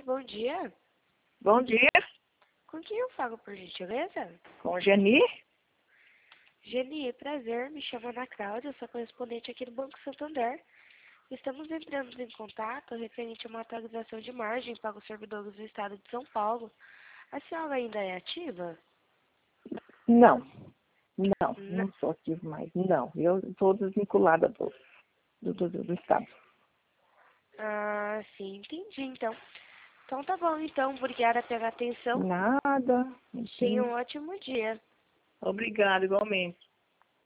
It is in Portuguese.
Oi, bom dia. Bom dia, Com quem eu falo, por gentileza? com Geni. Geni, prazer, me chamo Ana Cláudia, sou correspondente aqui do Banco Santander. Estamos entrando em contato referente a uma atualização de margem para os servidores do estado de São Paulo. A senhora ainda é ativa? Não, N- não sou ativo mais. Não, eu sou desvinculada do Estado. Ah, sim, entendi, então. Então tá bom, então, obrigada pela atenção. Nada, Tenha enfim. um ótimo dia. Obrigada, igualmente.